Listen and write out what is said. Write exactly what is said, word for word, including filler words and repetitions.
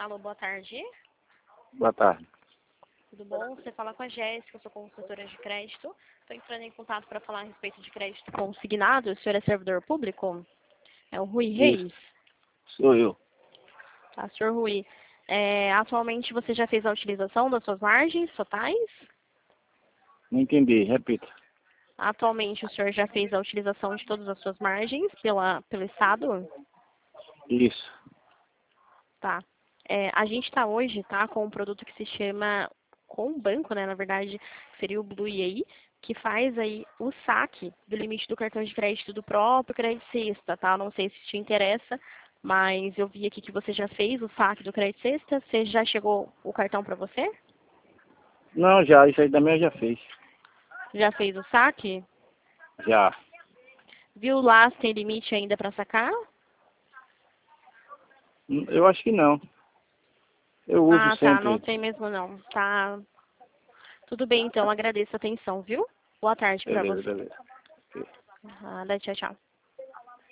Alô, boa tarde. Boa tarde. Tudo bom? Você fala com a Jéssica, eu sou consultora de crédito. Estou entrando em contato para falar a respeito de crédito consignado. O senhor é servidor público? É o Rui Reis? Isso, sou eu. Tá, senhor Rui. É, atualmente você já fez a utilização das suas margens totais? Não entendi, repita. Atualmente o senhor já fez a utilização de todas as suas margens pela, pelo Estado? Isso. Tá. É, a gente está hoje, tá, com um produto que se chama, com um banco, né, na verdade, seria o Blue E A I, que faz aí o saque do limite do cartão de crédito do próprio Crédito Sexta, tá? Não sei se te interessa, mas eu vi aqui que você já fez o saque do Crédito Sexta. Você já chegou o cartão para você? Não, já, isso aí também eu já fiz. Já fez o saque? Já. Viu lá se tem limite ainda para sacar? Hum, Eu acho que não. Eu uso Ah, tá, não sempre. tem mesmo não. Tá. Tudo bem, então, agradeço a atenção, viu? Boa tarde para Beleza, você. beleza. Ok. Nada, tchau, tchau.